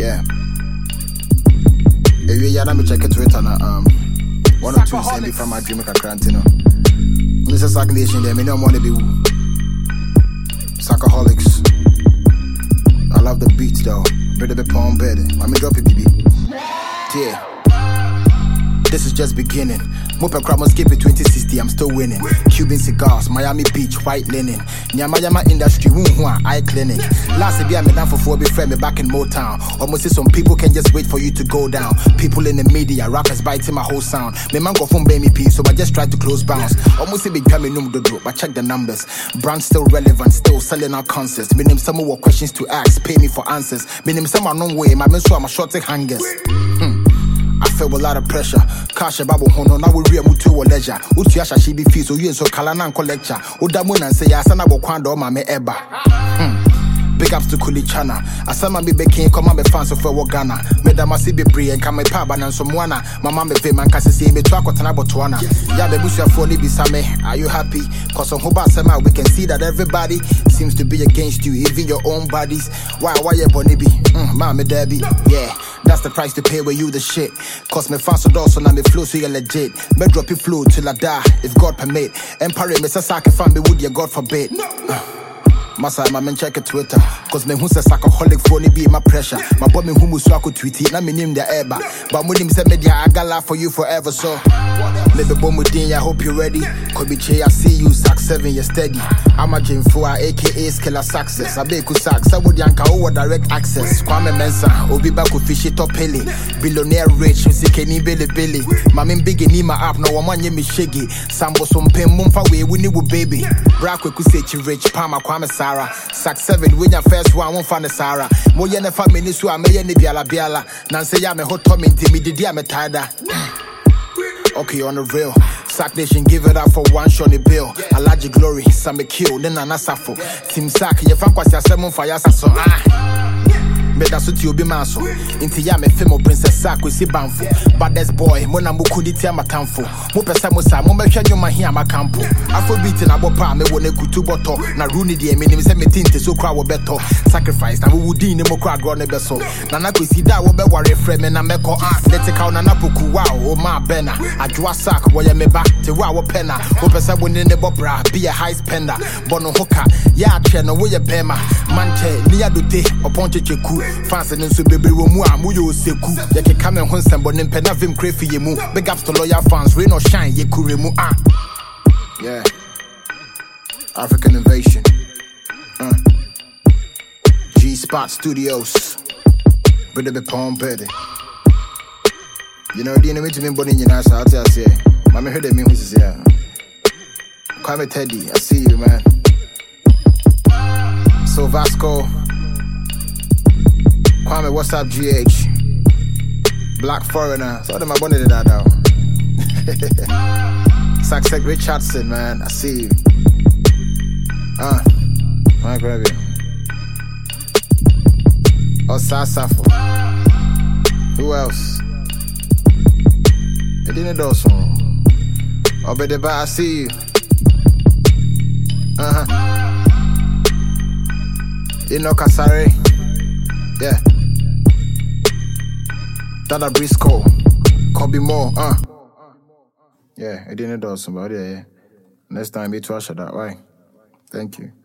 Yeah. If you me check it Twitter na 1 or 2 send from my dream Krantino. Mr. Sack Nation there, me no wanna be woo. Sackaholics. I love the beats though. Better be palm bed. Let me drop it, baby. Yeah. This is just beginning. Mope crowd must skip it 2060, I'm still winning. Cuban cigars, Miami Beach, white linen. Nyama industry, eye clinic. Last year I made down for 4 big friend me back in Motown. Almost see some people can just wait for you to go down. People in the media, rappers biting my whole sound. Me man go from baby P, so I just tried to close bounds. Almost see big coming the drop, but check the numbers. Brand still relevant, still selling our concerts. Me name some more questions to ask, pay me for answers. Me name some no way, my men so I'm a short hangers. I feel a lot of pressure. Cash a babu hono, now we real mutu or leisure. Utiasha she be fee, so you so Kalana lecture. Udamun and say, Asana Bokwando, Mame Eba. Big ups to Kulichana. Asama be baking, come on, be fans of Ghana. Madam Asibi Bri and come my paban and some wana. Mamma be Vim and Cassie, me track what an abotwana. Yabe Busha for Libby Same. Are you happy? Cause on Hoba Sama, we can see that everybody seems to be against you, even your own bodies. Why you Bonibi? Mama Debbie, yeah. That's the price to pay when you the shit. Cause me fans so also now me flow so you legit. Me drop it flow till I die, if God permit. Empire me Sasaki fan me would ya God forbid. Masa my men check it Twitter. Cause me who says Sackaholic phone be my pressure. My boy me who muswako tweet it, na me name the eba. But when him say media, I got laugh for you forever, so maybe bomb with I hope you're ready. Could be Che, I see you, Sack 7, you're steady. I'm a Jim 4, aka Skiller Success. I be Sax, I would yanka over direct access. Kwame Mensa, Obi Baku fish it up Pele. Billionaire rich, Sikeni Billy. Mamin big in my app, no one me shaggy. Sambo some pen mumfa way, we need baby. Brack we could say rich, Palma Kwame Sarah. Sack 7, win your first one, won't find a Sarah. Moyenne family, so I may any biala. Nancy Yame hot Tommy, me the Diametada. Okay, on the real. Sack Nation, give it up for one shot bill. Alaji Glory, some kill, then an asafo. Team Sack, your fan was your 7 fire, so Meda suti obi maso. Inti ya me femo Princess Sack we si banfo. Baddest boy, mona mukudi tia matamfo. Mo pesa mo sa, mo mehwa nyoma hi amakampo. Afrobeat na bopa me wone kutu boto. Na runi die me nim se me tinte so kra wo beto. Sacrifice na wo wudi ne mo kra gro ne beso. Na na kwesi da wo be ware frɛ me na meko let's na na poku wow o ma bena. Adwa Sack wo ye me ba te wa wo pena. Wo pesa wo ne bobra be a high spender. Bono hoka ya atwe no wo ye bema. Manche ni adote oponche cheku. Fans and so baby mu amuyo seku. Yeke kame ho nsembo ne mpena vim krefi ye mu. Big ups to loyal fans, rain or shine ye kuremu Yeah. African invasion. G-Spot Studios. Brother be palm better. You know the enemy to me body in your so I say. Mama heard me who says yeah. Kwame Teddy, I see you man. So Vasco Kwame, what's up, GH? Black Foreigner. So them my bonnet did that now. Sack Richardson, man. I see you. My grab you. Safo. Who else? They didn't do so. Obede I see you. You know Kasare. Yeah. Dada Briscoe, Kobe Moore, Yeah, I didn't know somebody, yeah. Next time, be trash that way. Thank you.